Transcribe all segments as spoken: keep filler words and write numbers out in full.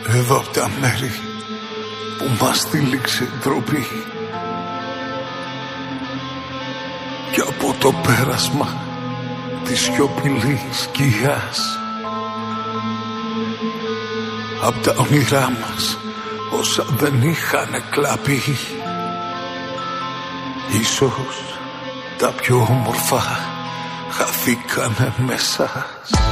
Εδώ απ' τα μέρη που μας τύλιξε ντροπή και από το πέρασμα της σιωπηλής σκιάς, απ' τα όνειρά μας όσα δεν είχαν κλαπεί, ίσως τα πιο όμορφα χαθήκανε μέσα.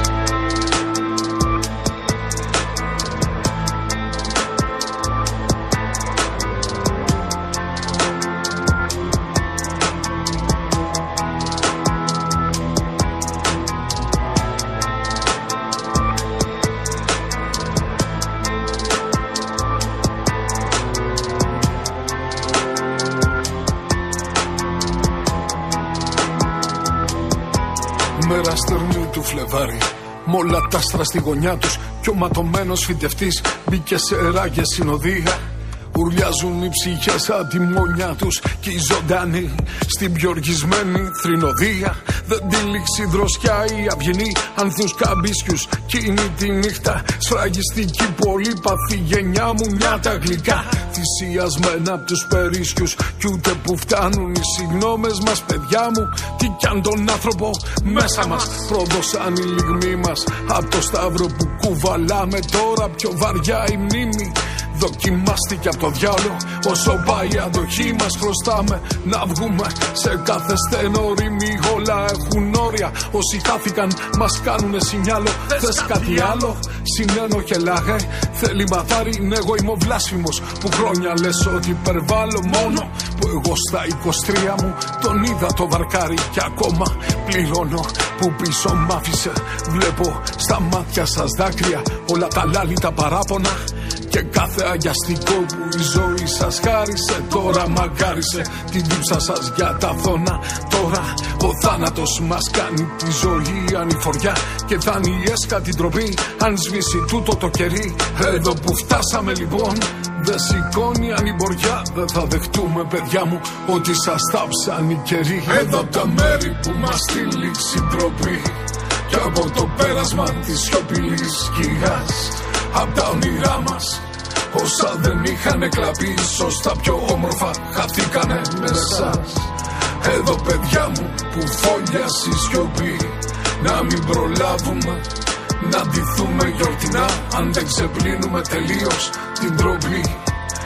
Μέρα στερνή του Φλεβάρι, μ' όλα τα άστρα στη γωνιά τους, κι ο ματωμένος φοιτευτής μπήκε σε ράγια συνοδεία. Ουρλιάζουν οι ψυχές απ' τη μονιά τους κι οι ζωντανοί στην πιο οργισμένη θρηνοδία. Δεν τυλίξει δροσιά η αυγινή ανθούς καμπίσιους, εκείνη τη νύχτα σφραγιστική πολύπαθη γενιά μου νιάτα γλυκά, θυσιασμένα απ' τους περίσσιους κι ούτε που φτάνουν οι συγγνώμες μας, παιδιά μου. Τι κι αν τον άνθρωπο μέσα μας πρόδωσαν οι λιγμοί μας, απ' το σταύρο που κουβαλάμε τώρα πιο βαριά η μνήμη. Δοκιμάστηκε από το διάολο, όσο πάει η αντοχή μας χρωστάμε να βγούμε σε κάθε στενό ρήμη. Όλα έχουν όρια, όσοι χάθηκαν μας κάνουνε σινιάλο. Θες κάτι άλλο, συνένοχε λάγε, θέλει μαθάρι, ναι εγώ είμαι ο βλάσφημος που χρόνια λες ότι υπερβάλλω, μόνο που εγώ στα είκοσι τρία μου τον είδα το βαρκάρι και ακόμα πληρώνω που πίσω μ' άφησε. Βλέπω στα μάτια σας δάκρυα, όλα τα λάλη τα παράπονα και κάθε αγιαστικό που η ζωή σας χάρισε. Τώρα μαγκάρισε την δίψα σας για τα θώνα. Τώρα ο θάνατος μας κάνει τη ζωή ανηφοριά και δάνει έσκα την τροπή αν σβήσει τούτο το κερί. Εδώ που φτάσαμε λοιπόν δεν σηκώνει ανημποριά. Δεν θα δεχτούμε παιδιά μου ότι σας τάψαν οι καιροί. Εδώ απ' τα μέρη που μας τύλιξει ντροπή και από το πέρασμα της σιωπηλής σκιάς, απ' τα όνειρά μας όσα δεν είχαν κλαπεί, ίσως τα πιο όμορφα χαθήκανε με εσάς. Εδώ παιδιά μου που φόλιασε η σιωπή, να μην προλάβουμε να ντυθούμε γιορτινά αν δεν ξεπλύνουμε τελείως την ντροπή.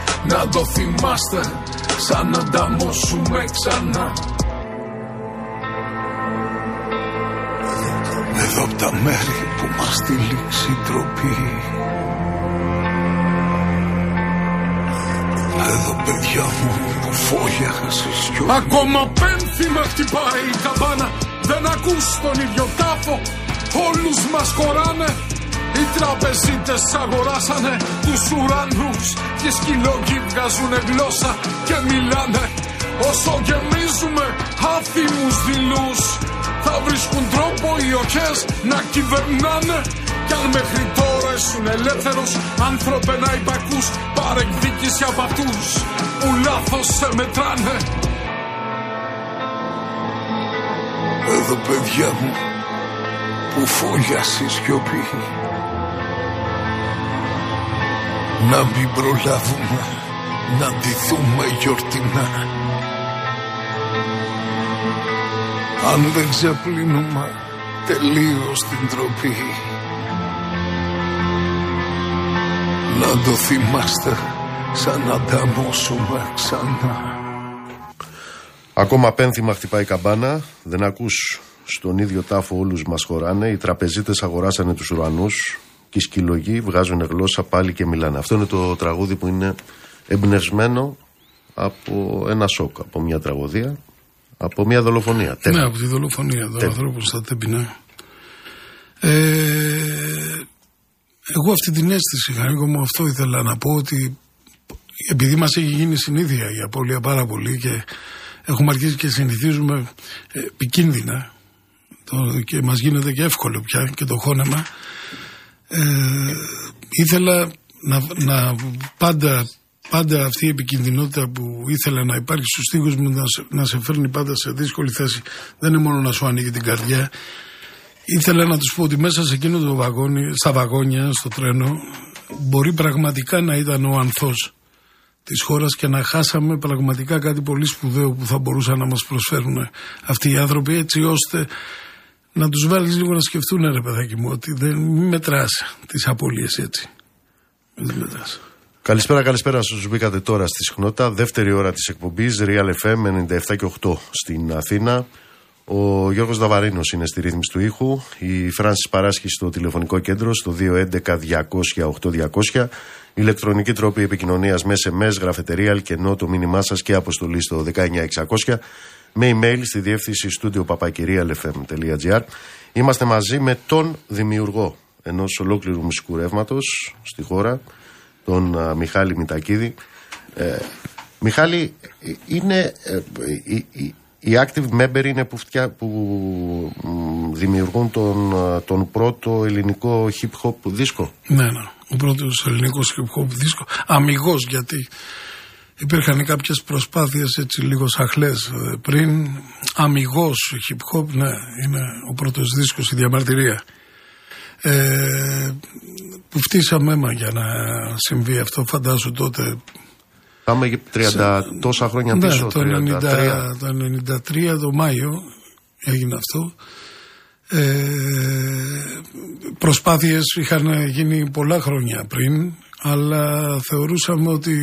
Να το θυμάστε σαν να ανταμώσουμε ξανά. Εδώ απ' τα μέρη που μας τυλίξει ντροπή, εδώ παιδιά μου που φόλιασε σιωπή. Ακόμα πένθυμα χτυπάει η καμπάνα, δεν ακούς τον ίδιο τάφο, όλους μας χωράνε. Οι τραπεζίτες αγοράσανε τους ουρανούς και οι σκυλόγοι βγάζουνε γλώσσα και μιλάνε. Όσο γεμίζουμε άθιμους δειλούς, θα βρίσκουν τρόπο οι οχές να κυβερνάνε. Κι αν μέχρι τώρα ήσουν ελεύθερος άνθρωπε να υπακούς, πάρε εκδίκηση από αυτούς που λάθος σε μετράνε. Εδώ παιδιά μου που φόλιασε η σιωπή, να μην προλάβουμε να ντυθούμε γιορτινά αν δεν ξεπλύνουμε τελείως την ντροπή. Να το θυμάστε σαν να ανταμώσουμε ξανά. Ακόμα πένθυμα χτυπάει η καμπάνα, δεν ακούς στον ίδιο τάφο όλους μας χωράνε. Οι τραπεζίτες αγοράσανε τους ουρανούς και οι σκυλογοί βγάζουν γλώσσα πάλι και μιλάνε. Αυτό είναι το τραγούδι που είναι εμπνευσμένο από ένα σοκ, από μια τραγωδία, από μια δολοφονία. Ναι, από τη δολοφονία του ανθρώπου στα Τέμπινα. Ε, εγώ αυτή την αίσθηση είχα, εγώ μου αυτό ήθελα να πω, ότι επειδή μας έχει γίνει συνήθεια η απώλεια πάρα πολύ και έχουμε αρχίσει και συνηθίζουμε ε, επικίνδυνα το, και μας γίνεται και εύκολο πια και το χώνεμα, ε, ήθελα να, να πάντα, πάντα αυτή η επικινδυνότητα που ήθελα να υπάρχει στους στίχους μου να σε, να σε φέρνει πάντα σε δύσκολη θέση. Δεν είναι μόνο να σου ανοίγει την καρδιά. Ήθελα να τους πω ότι μέσα σε εκείνο το βαγόνι, στα βαγόνια, στο τρένο, μπορεί πραγματικά να ήταν ο ανθός της χώρας και να χάσαμε πραγματικά κάτι πολύ σπουδαίο που θα μπορούσαν να μας προσφέρουν αυτοί οι άνθρωποι, έτσι ώστε να τους βάλεις λίγο να σκεφτούν, ρε παιδάκι μου, ότι δεν μετράς τις απώλειες έτσι. Δεν μετράς. Καλησπέρα, καλησπέρα στους μπήκατε τώρα στη συχνότητα. Δεύτερη ώρα της εκπομπής Real εφ εμ ενενήντα επτά και οκτώ στην Αθήνα. Ο Γιώργος Δαβαρίνος είναι στη ρύθμιση του ήχου. Η Φράνσις παράσχει στο τηλεφωνικό κέντρο στο δύο έντεκα διακόσια οκτώ διακόσια. Ηλεκτρονική τρόπη επικοινωνίας με ες εμ ες, γραφετερία, αλκενό, το μήνυμά σας και αποστολή στο δεκαεννιά εξακόσια. Με email στη διεύθυνση studio παπάκι real εφ εμ τελεία τζι άρ. Είμαστε μαζί με τον δημιουργό ενός ολόκληρου μουσικού ρεύματος στη χώρα, τον uh, Μιχάλη Μητακίδη. Ε, Μιχάλη, είναι, ε, η, η, οι active member είναι που, φτιά, που μ, δημιουργούν τον, τον πρώτο ελληνικό hip hop δίσκο. Ναι, ναι, ο πρώτος ελληνικός hip hop δίσκο. Αμιγώς, γιατί υπήρχαν κάποιες προσπάθειες έτσι λίγο σαχλές πριν. Αμιγώς hip hop, ναι, είναι ο πρώτος δίσκος, η διαμαρτυρία. Ε, που φτύσαμε αίμα για να συμβεί αυτό, φαντάσου τότε. Πάμε για τριάντα σε... τόσα χρόνια πίσω. Ναι, το, ενενήντα τρία. Το ενενήντα τρία το Μάιο έγινε αυτό. Ε, προσπάθειες είχαν γίνει πολλά χρόνια πριν, αλλά θεωρούσαμε ότι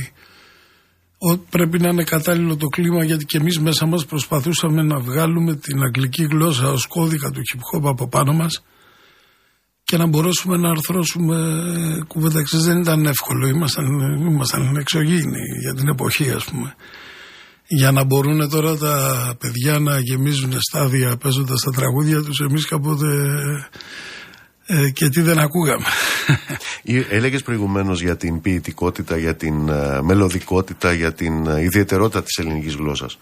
πρέπει να είναι κατάλληλο το κλίμα, γιατί και εμείς μέσα μας προσπαθούσαμε να βγάλουμε την αγγλική γλώσσα ως κώδικα του hip hop από πάνω μας και να μπορέσουμε να αρθρώσουμε κουβέντα. Δεν ήταν εύκολο, ήμασταν, ήμασταν εξωγήινοι για την εποχή, ας πούμε. Για να μπορούν τώρα τα παιδιά να γεμίζουν στάδια παίζοντας τα τραγούδια τους, εμείς κάποτε ε, και τι δεν ακούγαμε. Έλεγες προηγουμένως για την ποιητικότητα, για την uh, μελωδικότητα, για την uh, ιδιαιτερότητα της ελληνικής γλώσσας.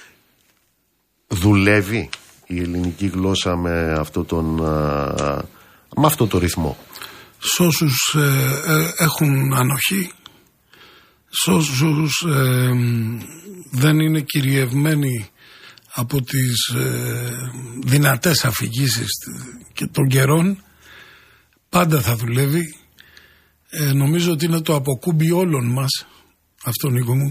Δουλεύει η ελληνική γλώσσα με αυτό τον... Uh, με αυτό το ρυθμό? Σ' όσους ε, ε, έχουν ανοχή, σ' όσους ε, δεν είναι κυριευμένοι από τις ε, δυνατές αφηγήσεις και των καιρών, πάντα θα δουλεύει. Ε, νομίζω ότι είναι το αποκούμπι όλων μας αυτό, Νίκο μου.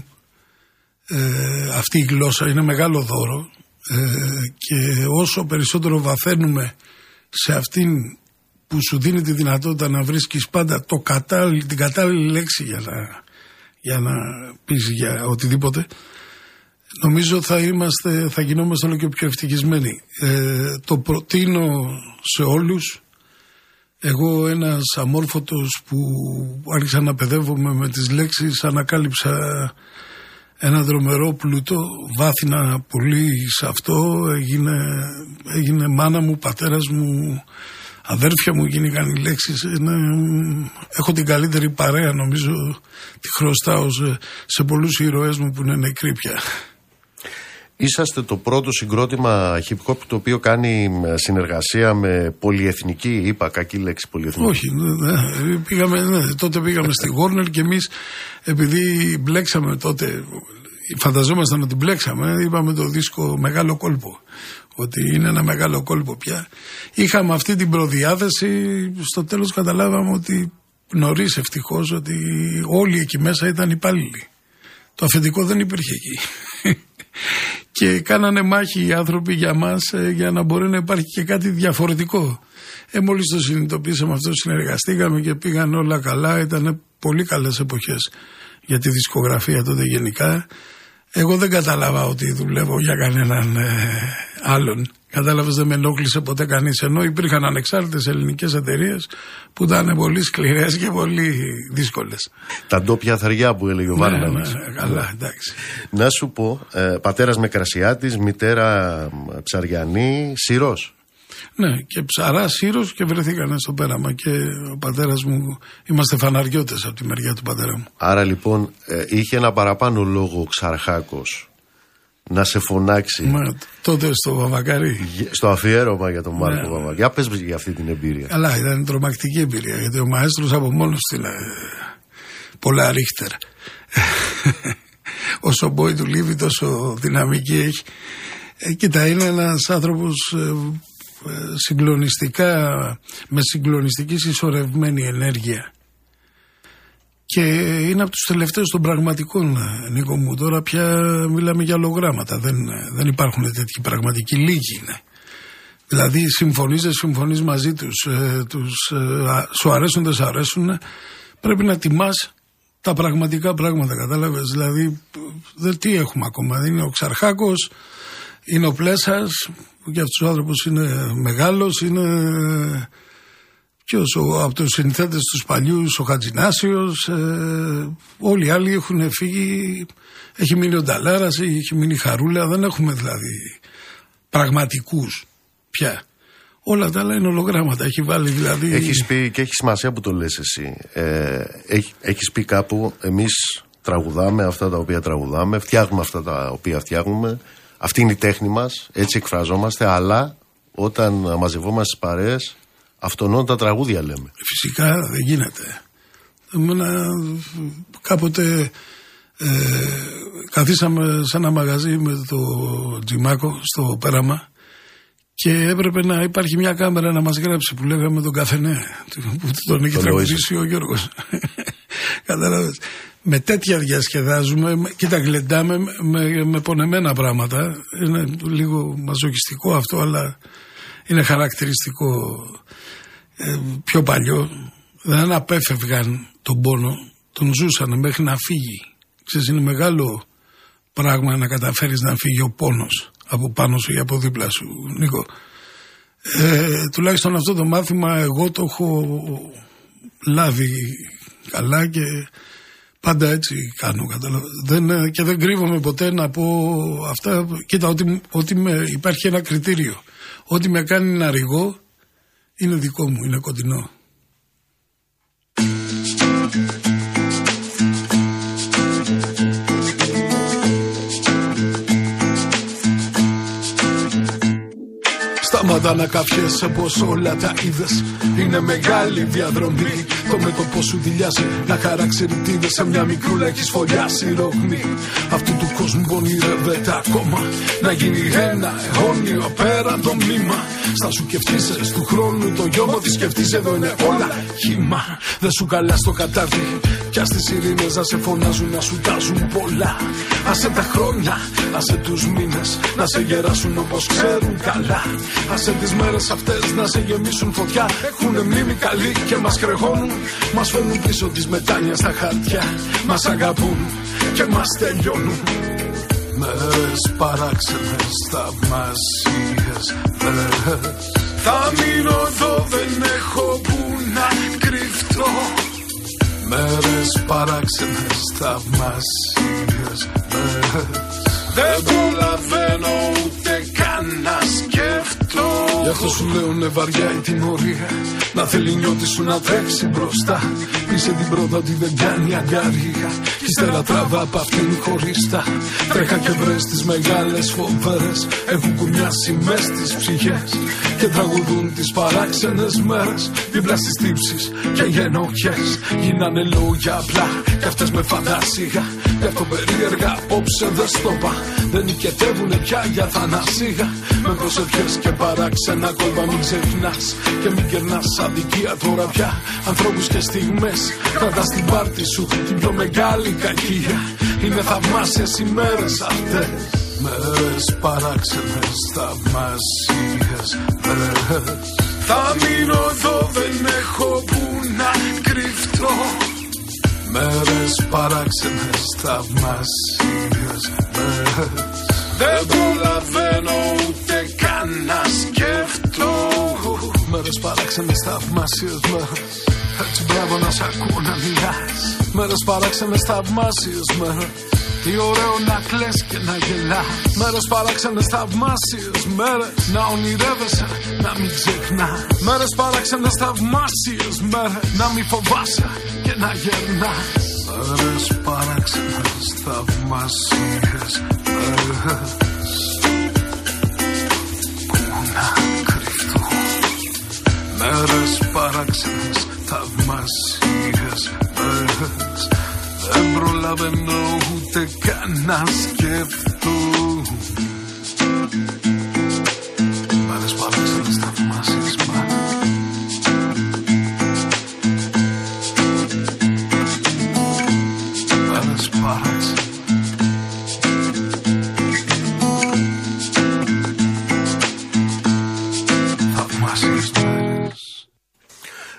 Ε, αυτή η γλώσσα είναι μεγάλο δώρο ε, και όσο περισσότερο βαθαίνουμε σε αυτήν που σου δίνει τη δυνατότητα να βρίσκεις πάντα το κατάλληλη, την κατάλληλη λέξη για να, για να πεις για οτιδήποτε, νομίζω θα είμαστε, θα γινόμαστε όλο και πιο ευτυχισμένοι. Ε, το προτείνω σε όλους. Εγώ, ένας αμόρφωτος που άρχισα να παιδεύομαι με τις λέξεις, ανακάλυψα ένα δρομερό πλούτο, βάθυνα πολύ σε αυτό, έγινε, έγινε μάνα μου, πατέρας μου, αδέρφια μου, γίνηκαν οι λέξεις. Είναι, έχω την καλύτερη παρέα, νομίζω, τη χρωστάω σε, σε πολλούς ήρωές μου που είναι νεκροί πια. Είσαστε το πρώτο συγκρότημα hip hop το οποίο κάνει συνεργασία με πολυεθνική, είπα κακή λέξη, πολυεθνική. Όχι, ναι, ναι, πήγαμε, ναι, τότε πήγαμε στη Warner και εμείς, επειδή μπλέξαμε τότε, φανταζόμασταν ότι μπλέξαμε, είπαμε το δίσκο Μεγάλο Κόλπο, ότι είναι ένα μεγάλο κόλπο πια. Είχαμε αυτή την προδιάθεση, στο τέλος καταλάβαμε ότι νωρίς ευτυχώς ότι όλοι εκεί μέσα ήταν υπάλληλοι. Το αφεντικό δεν υπήρχε εκεί. Και κάνανε μάχη οι άνθρωποι για μας, για να μπορεί να υπάρχει και κάτι διαφορετικό. Ε, μόλις το συνειδητοποίησαμε αυτό, συνεργαστήκαμε και πήγαν όλα καλά. Ήταν πολύ καλές εποχές για τη δισκογραφία τότε γενικά. Εγώ δεν κατάλαβα ότι δουλεύω για κανέναν ε, άλλον. Κατάλαβες, δεν με ενόχλησε ποτέ κανείς. Ενώ υπήρχαν ανεξάρτητες ελληνικές εταιρείες που ήταν πολύ σκληρές και πολύ δύσκολες. Τα ντόπια θαριά που έλεγε ο Βάρνας. Ναι, ναι, καλά, εντάξει. Να σου πω, ε, πατέρας Μικρασιάτης, μητέρα Ψαριανή, Σύρος. Ναι, και Ψαρά, Σύρος, και βρεθήκανε στο πέραμα. Και ο πατέρας μου, είμαστε φαναριώτες από τη μεριά του πατέρα μου. Άρα λοιπόν ε, είχε ένα παραπάνω λόγο ο Ξαρχάκος να σε φωνάξει. Μα, τότε στο Βαβακάρι. Στο αφιέρωμα για τον Μάρκο Ναι. Βαβακάρι. Για πες για αυτή την εμπειρία. Αλλά ήταν τρομακτική εμπειρία, γιατί ο μαέστρος από μόνος του είναι πολλά ρίχτερ. Όσο μπόι του λίβει, τόσο δυναμική έχει. Ε, κοίτα, είναι ένας άνθρωπος ε, συγκλονιστικά, με συγκλονιστική συσσωρευμένη ενέργεια. Και είναι από τους τελευταίους των πραγματικών, Νίκο μου. Τώρα πια μιλάμε για λογράμματα. Δεν, δεν υπάρχουν τέτοιοι πραγματικοί, λίγοι είναι. Δηλαδή συμφωνείς, δεν συμφωνείς μαζί τους, ε, τους ε, σου αρέσουν, δεν σου αρέσουν. Πρέπει να τιμάς τα πραγματικά πράγματα, κατάλαβες. Δηλαδή, δε, τι έχουμε ακόμα. Είναι ο Ξαρχάκος, είναι ο Πλέσας, που για αυτούς τους άνθρωπους είναι μεγάλος, είναι... Ποιος, ο, από τους συνθέτες τους παλιούς, ο Χατζηνάσιος, ε, όλοι οι άλλοι έχουν φύγει, έχει μείνει ο Νταλάρας, έχει μείνει η Χαρούλα, δεν έχουμε δηλαδή πραγματικούς πια. Όλα τα άλλα είναι ολογράμματα, έχει βάλει δηλαδή... Έχεις πει και έχει σημασία που το λες εσύ, ε, έχει, έχεις πει κάπου εμείς τραγουδάμε αυτά τα οποία τραγουδάμε, φτιάχνουμε αυτά τα οποία φτιάχνουμε, αυτή είναι η τέχνη μας, έτσι εκφραζόμαστε, αλλά όταν μαζευόμαστε στις παρέες, αυτονών τα τραγούδια λέμε. Φυσικά δεν γίνεται. Εμένα, κάποτε ε, καθίσαμε σε ένα μαγαζί με το Τζιμάκο στο Πέραμα και έπρεπε να υπάρχει μια κάμερα να μας γράψει που λέγαμε τον Καφενέ, που τον έχει τραγουδήσει ο Γιώργος. Κατάλαβες. Με τέτοια διασκεδάζουμε και τα γλεντάμε με, με, με πονεμένα πράγματα. Είναι λίγο μαζοχιστικό αυτό, αλλά είναι χαρακτηριστικό. Ε, πιο παλιό δεν απέφευγαν τον πόνο, τον ζούσαν μέχρι να φύγει. Ξέρεις, είναι μεγάλο πράγμα να καταφέρεις να φύγει ο πόνος από πάνω σου ή από δίπλα σου, Νίκο. Ε, τουλάχιστον αυτό το μάθημα εγώ το έχω λάβει καλά και πάντα έτσι κάνω, δεν, και δεν κρύβομαι ποτέ να πω αυτά. Κοίτα, ότι, ότι με, υπάρχει ένα κριτήριο. Ό,τι με κάνει να ρηγώ είναι δικό μου, είναι κοντινό. Σταματά να καφιέσαι πως όλα τα είδες. Είναι μεγάλη διαδρομή. Το μέτωπο σου δηλιάζει να χαράξει ρητίδες. Σε μια μικρούλα έχεις φωλιάσει ρογμή. Αυτού του κόσμου πονηρεύεται ακόμα να γίνει ένα αιώνιο πέραν το μνήμα. Στα σου και φτύσες του χρόνου το γιώμο της σκεφτείς. Εδώ είναι όλα χύμα. Δεν σου καλά στο κατάδι. Κι ας τις ειρήνες να σε φωνάζουν, να σου τάζουν πολλά. Άσε τα χρόνια, άσε τους μήνες να σε γεράσουν όπως ξέρουν καλά. Άσε τις μέρες αυτές να σε γεμίσουν φωτιά. Έχουνε μνήμη καλή και μας χρεώνουν. Μας φέρνουν πίσω τις μετάνια στα χαρτιά. Μας αγαπούν και μας τελειώνουν. Μέρες παράξενες, θαυμασίες μέρες. Θα μείνω εδώ, δεν έχω που να κρυφτώ. Μέρες παράξενες, θαυμασίες μέρες. Δεν προλαβαίνω ούτε καν να σκεφτώ. Γι' αυτό σου λέουνε βαριά η τιμωρία. Να θέλει νιώτη σου να τρέξει μπροστά. Πείσε την πρώτα ότι δεν κάνει αγκαρία. Κι ύστερα τραβά απ' αυτήν χωρίστα. Τρέχα και βρες τις μεγάλες φοβέρες. Έχουν κουνιάσει μες στις ψυχές. Και τραγουδούν τις παράξενες μέρες. Δίπλα στις τύψεις και γενοχές. Γίνανε λόγια απλά κι αυτές με φαντασία. Γι' αυτό περίεργα απόψε δεν στόπα. Δεν νικετεύουνε πια για θανασίγα. Με προσευχές και παράξενα κόλπα μην ξεχνάς. Και μην κερνάς αδικία τώρα πια. Ανθρώπους και στιγμές κρατά στην πάρτη σου την πιο μεγάλη κακία. Είναι θαυμάσιες οι μέρες αυτές. Μέρες παράξενες, θαυμασίες μέρες. Θα μείνω εδώ, δεν έχω που να κρυφτώ. Μέρες παράξενες, θαυμασίες μέρες. Δεν προλαβαίνω ούτε καν να σκεφτώ. Μέρες παράξενες, θαυμασίες μέρες. Έτσι μπράβο να σ' ακούω να μιλάς. Μέρες παράξενες, θαυμάσιες μέρες. Τι ωραίο να κλαις και να γελάς. Μέρες παράξενες, θαυμάσιες μέρες. Να ονειρεύεσαι, να μην ξεχνάς. Μέρες παράξενες, θαυμάσιες μέρες. Να μην φοβάσαι και να γερνάς. Μέρες παράξενες, θαυμάσιες μέρες. Πού να κρυφτώ. Μέρες παράξενες, θαυμάσιες μέρες. Δεν προλαβαίνω ούτε καν να σκεφτώ. Μέρες παράξενες, θαυμάσιες μέρες.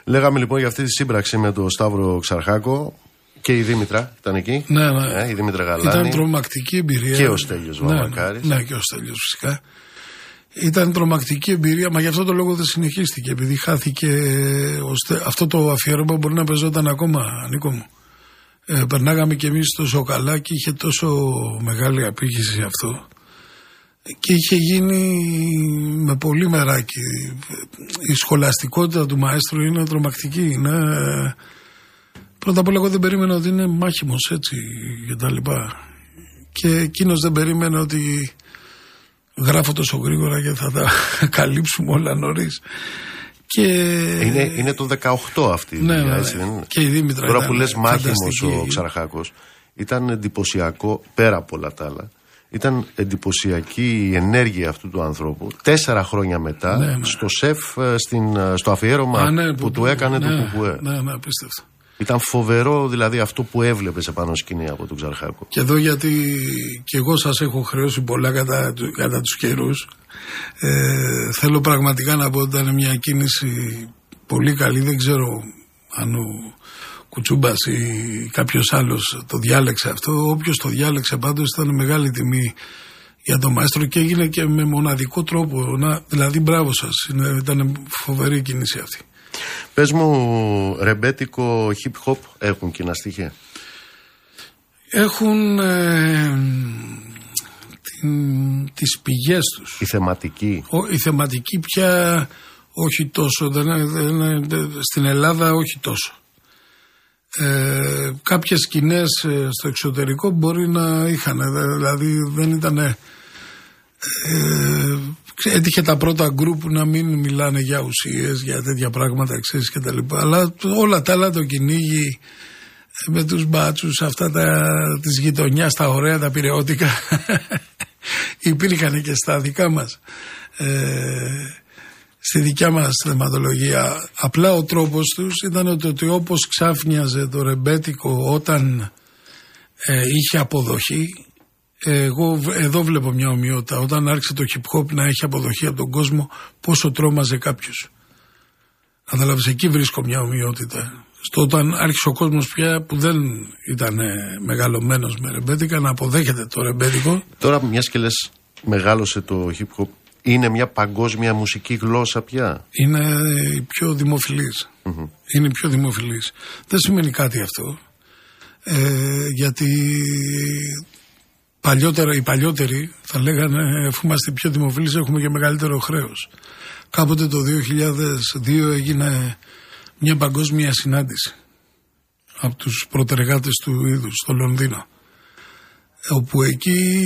Λέγαμε λοιπόν για αυτή τη σύμπραξη με τον Σταύρο Ξαρχάκο και η Δήμητρα ήταν εκεί. Ναι, ναι. Ε, η Δήμητρα Γαλάνη. Ήταν τρομακτική εμπειρία. Και ο Στέλιος Βαμβακάρης. Ναι, ναι, και ο Στέλιος φυσικά. Ήταν τρομακτική εμπειρία, μα γι' αυτό το λόγο δεν συνεχίστηκε. Επειδή χάθηκε. Ώστε, αυτό το αφιέρωμα μπορεί να παίζονταν ακόμα, Νίκο μου. Ε, περνάγαμε κι εμείς τόσο καλά και είχε τόσο μεγάλη απήχηση αυτό. Και είχε γίνει με πολύ μεράκι. Η σχολαστικότητα του μαέστρου είναι τρομακτική. Είναι... Πρώτα απ' όλα, εγώ δεν περίμενα ότι είναι μάχημος έτσι και τα λοιπά. Και εκείνος δεν περίμενε ότι γράφω τόσο γρήγορα και θα τα καλύψουμε όλα νωρίς. Και... Είναι, είναι το δεκαοκτώ αυτή η δουλειά, ναι, έτσι δεν είναι? Και η Δήμητρα. Τώρα που λες μάχημος φανταστική. ο Ξαρχάκος, ήταν εντυπωσιακό, πέρα από όλα τα άλλα, ήταν εντυπωσιακή η ενέργεια αυτού του ανθρώπου. Τέσσερα χρόνια μετά, ναι, ναι. στο ΣΕΦ, στην, στο αφιέρωμα Α, ναι, που, που του έκανε ναι, το Κουκουέ. Ναι, ναι, απίστευτο. Ήταν φοβερό δηλαδή αυτό που έβλεπες επάνω σκηνή από τον Ξαρχάκο. Και εδώ γιατί και εγώ σας έχω χρεώσει πολλά κατά, κατά τους καιρούς. Ε, θέλω πραγματικά να πω ότι ήταν μια κίνηση πολύ καλή. Δεν ξέρω αν ο Κουτσούμπας ή κάποιος άλλος το διάλεξε αυτό. Όποιος το διάλεξε πάντως ήταν μεγάλη τιμή για τον μαέστρο και έγινε και με μοναδικό τρόπο. Να, δηλαδή μπράβο σας, είναι, ήταν φοβερή κίνηση αυτή. Πες μου, ρεμπέτικο hip hop έχουν κοινά στοιχεία? Έχουν ε, την, τις πηγές τους. Η θεματική. Ο, η θεματική πια όχι τόσο. Δεν, δεν, δεν, στην Ελλάδα όχι τόσο. Ε, κάποιες σκηνές στο εξωτερικό μπορεί να είχαν. Δηλαδή δεν ήταν... Ε, έτυχε τα πρώτα γκρουπ να μην μιλάνε για ουσίες, για τέτοια πράγματα, ξέρεις, και τα λοιπά. Αλλά όλα τα άλλα, το κυνήγι με τους μπάτσους, αυτά τα, της γειτονιάς, τα ωραία, τα πειραιώτικα, υπήρχαν και στα δικά μας, ε, στη δικιά μας θεματολογία. Απλά ο τρόπος τους ήταν ότι, ότι όπως ξάφνιαζε το ρεμπέτικο όταν ε, είχε αποδοχή. Εγώ εδώ βλέπω μια ομοιότητα. Όταν άρχισε το hip hop να έχει αποδοχή από τον κόσμο, πόσο τρόμαζε κάποιος. Καταλάβεις, εκεί βρίσκω μια ομοιότητα. Στο όταν άρχισε ο κόσμος πια που δεν ήταν μεγαλωμένος με ρεμπέτικα να αποδέχεται το ρεμπέτικο. Τώρα, μιας και λες μεγάλωσε το hip hop, είναι μια παγκόσμια μουσική γλώσσα πια? Είναι η πιο δημοφιλής. Mm-hmm. Είναι η πιο δημοφιλής. Δεν σημαίνει κάτι αυτό. Ε, γιατί παλιότερα, οι παλιότεροι θα λέγανε, αφού είμαστε πιο δημοφιλείς έχουμε και μεγαλύτερο χρέος. Κάποτε το δύο χιλιάδες δύο έγινε μια παγκόσμια συνάντηση από τους προτεργάτες του είδους στο Λονδίνο, όπου εκεί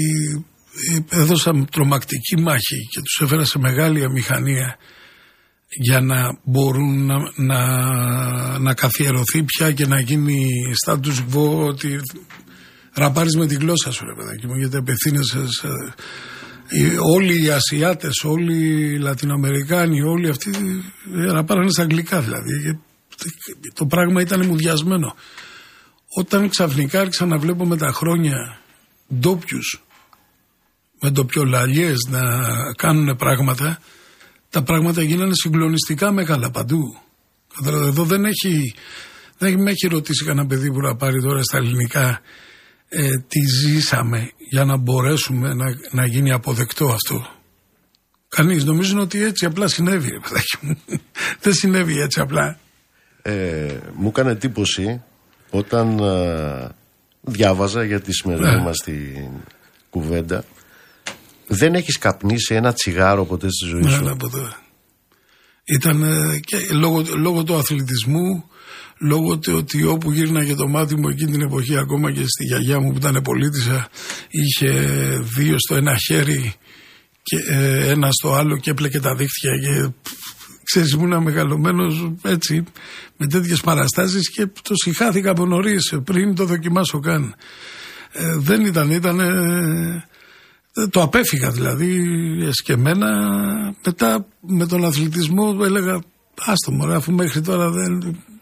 έδωσαν τρομακτική μάχη και τους έφερα σε μεγάλη αμηχανία για να μπορούν να, να, να καθιερωθεί πια και να γίνει status quo, ότι ραπάρεις με τη γλώσσα σου, ρε παιδάκι μου, γιατί απευθύνεσαι σε, όλοι οι Ασιάτες, όλοι οι Λατινοαμερικάνοι, όλοι αυτοί ραπάρανε στα αγγλικά δηλαδή. Το πράγμα ήταν μουδιασμένο. Όταν ξαφνικά άρχισα να βλέπω με τα χρόνια ντόπιους με ντοπιολαλιές να κάνουν πράγματα, τα πράγματα γίνανε συγκλονιστικά μεγάλα παντού. Εδώ δεν έχει, δεν με έχει ρωτήσει κανένα παιδί που να πάρει τώρα στα ελληνικά ε, τι ζήσαμε για να μπορέσουμε να, να γίνει αποδεκτό αυτό. Κανείς. Νομίζουν ότι έτσι απλά συνέβη, παιδάκι μου. Δεν συνέβη έτσι απλά. Ε, μου έκανε εντύπωση όταν α, διάβαζα για τη σημερινή yeah. μας την κουβέντα. Δεν έχεις καπνίσει ένα τσιγάρο ποτέ στη ζωή σου? Ναι, ποτέ. Ήταν και λόγω, λόγω του αθλητισμού, λόγω του ότι όπου γύρναγε το μάτι μου εκείνη την εποχή, ακόμα και στη γιαγιά μου που ήταν πολίτισσα, είχε δύο στο ένα χέρι και ε, ένα στο άλλο και έπλεκε τα δίχτυα και ξέρεις, ήμουν μεγαλωμένος έτσι με τέτοιες παραστάσεις και το συχάθηκα από νωρίς πριν το δοκιμάσω καν. Ε, δεν ήταν, ήταν ε, το απέφυγα δηλαδή εσκεμμένα. Μετά με τον αθλητισμό έλεγα άστο μωρέ, αφού μέχρι τώρα δεν,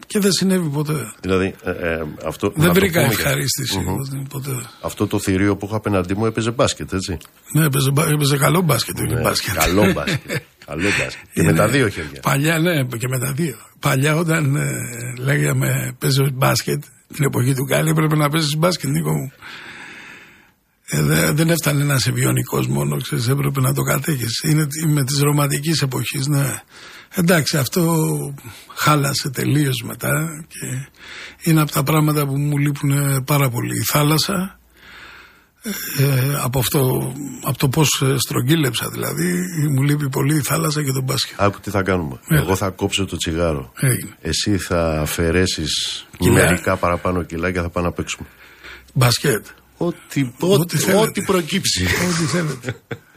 Και δεν συνέβη ποτέ. Δηλαδή, ε, ε, αυτό, δεν βρήκα ευχαρίστηση mm-hmm. ποτέ. Αυτό το θηρίο που είχα απέναντί μου έπαιζε μπάσκετ, έτσι. Ναι, έπαιζε, έπαιζε καλό μπάσκετ. Ναι, μπάσκετ. Καλό μπάσκετ. Καλό μπάσκετ. Και Είναι, με τα δύο χέρια. Παλιά, ναι, και με τα δύο. Παλιά, όταν ε, λέγαμε παίζω μπάσκετ, την εποχή του Γκάλι, έπρεπε να παίζει μπάσκετ, Νίκο μου. Ε, δε, δεν έφτανε να είσαι βιονικός μόνο, ξέρεις, έπρεπε να το κατέχεις. Είναι με της ρομαντικής εποχής, ναι. Εντάξει, αυτό χάλασε τελείως μετά και είναι από τα πράγματα που μου λείπουν πάρα πολύ. Η θάλασσα, ε, από αυτό, από το πώς στρογγύλεψα δηλαδή, μου λείπει πολύ η θάλασσα και το μπάσκετ. Άκου τι θα κάνουμε. Ε, Εγώ θα κόψω το τσιγάρο. Έγινε. Εσύ θα αφαιρέσεις μερικά παραπάνω κιλά και θα πάμε να παίξουμε. Μπάσκετ. Ό,τι, ό,τι, ό,τι προκύψει. Ό,τι θέλετε.